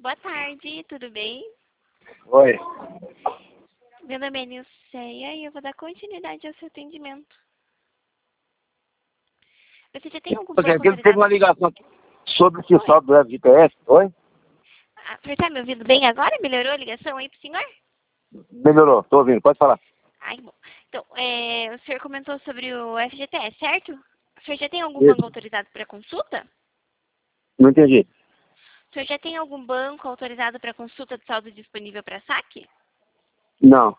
Boa tarde, tudo bem? Oi. Meu nome é Nilceia e eu vou dar continuidade ao seu atendimento. Você já tem algum banco Porque teve autorizado? uma ligação aqui sobre esse Oi. saldo do FGTS. Oi? Ah, você tá me ouvindo bem agora? Melhorou a ligação aí pro senhor? Melhorou, tô ouvindo, pode falar. Ai, bom. Então, o senhor comentou sobre o FGTS, certo? O senhor já tem algum banco Isso. autorizado para consulta? Não entendi. O senhor já tem algum banco autorizado para consulta de saldo disponível para saque? Não.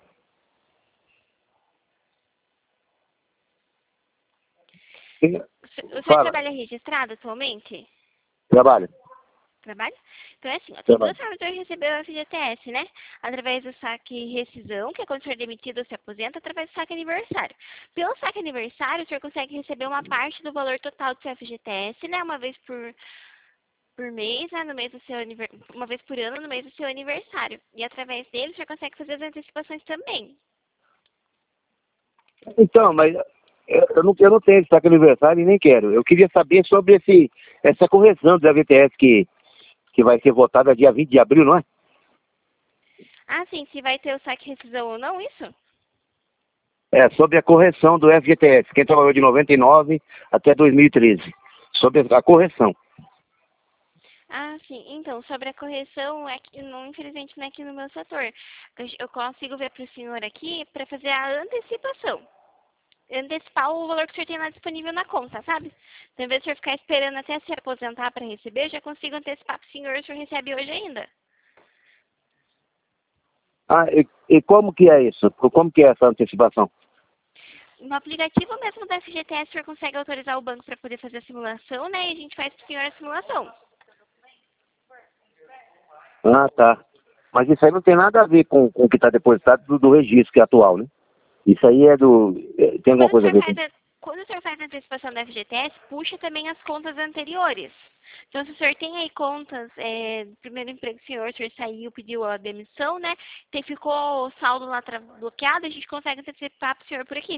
O senhor Fala. trabalha registrado atualmente? Trabalho. Trabalho? Então é assim, ó, tem Trabalho. duas formas de eu receber o FGTS, né? Através do saque rescisão, que é quando o senhor é demitido ou se aposenta, através do saque aniversário. Pelo saque aniversário, o senhor consegue receber uma parte do valor total do seu FGTS, né? Uma vez por mês, né? No mês do seu uma vez por ano, no mês do seu aniversário. E através dele, o senhor consegue fazer as antecipações também. Então, mas eu não tenho esse saque aniversário e nem quero. Eu queria saber sobre essa correção do FGTS que vai ser votada dia 20 de abril, não é? Ah, sim, se vai ter o saque rescisão ou não, isso? É, sobre a correção do FGTS. Quem trabalhou de 99 até 2013. Sobre a correção. Ah, sim. Então, sobre a correção, não, infelizmente não é aqui no meu setor. Eu consigo ver para o senhor aqui para fazer a antecipação. Antecipar o valor que o senhor tem lá disponível na conta, sabe? Então, em vez de o senhor ficar esperando até se aposentar para receber, eu já consigo antecipar para o senhor recebe hoje ainda. Ah, e como que é isso? Como que é essa antecipação? No aplicativo mesmo da FGTS, o senhor consegue autorizar o banco para poder fazer a simulação, né? E a gente faz para o senhor a simulação. Ah, tá. Mas isso aí não tem nada a ver com o que está depositado do registro que é atual, né? Isso aí tem alguma Quando o coisa a senhor ver com... quando o senhor faz a antecipação da FGTS, puxa também as contas anteriores. Então, se o senhor tem aí contas, do primeiro emprego do senhor, o senhor saiu, pediu a demissão, né? Ficou o saldo lá bloqueado, a gente consegue antecipar para o senhor por aqui.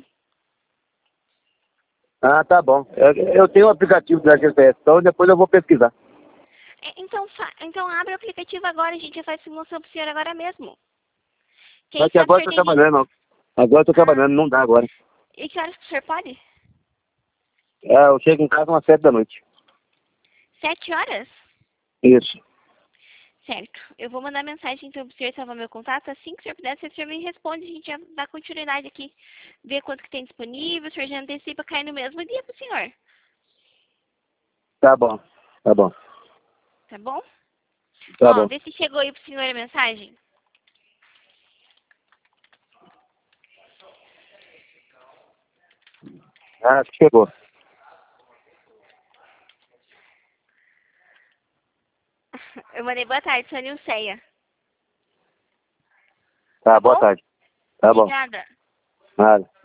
Ah, tá bom. Eu tenho o aplicativo da GPS, então depois eu vou pesquisar. Então abre o aplicativo agora, a gente já faz simulação para o senhor agora mesmo. Quem Só que sabe o agora senhor eu tô tem gente... trabalhando, ó. Agora eu tô Ah, trabalhando, não dá agora. e que horas que o senhor pode? É, eu chego em casa umas 7 da noite. 7 horas? Isso. Certo. Eu vou mandar mensagem então para o senhor salvar meu contato. Assim que o senhor puder, se o senhor me responde, a gente já dá continuidade aqui. Ver quanto que tem disponível, o senhor já antecipa, cai no mesmo dia para o senhor. Tá bom. Tá bom. Tá bom? Tá Ó, bom. vê se chegou aí pro senhor a mensagem. Ah, acho que chegou. Eu mandei boa tarde, sou a Nilceia. Tá, Tá boa bom? tarde. Tá bom. Obrigada. Nada.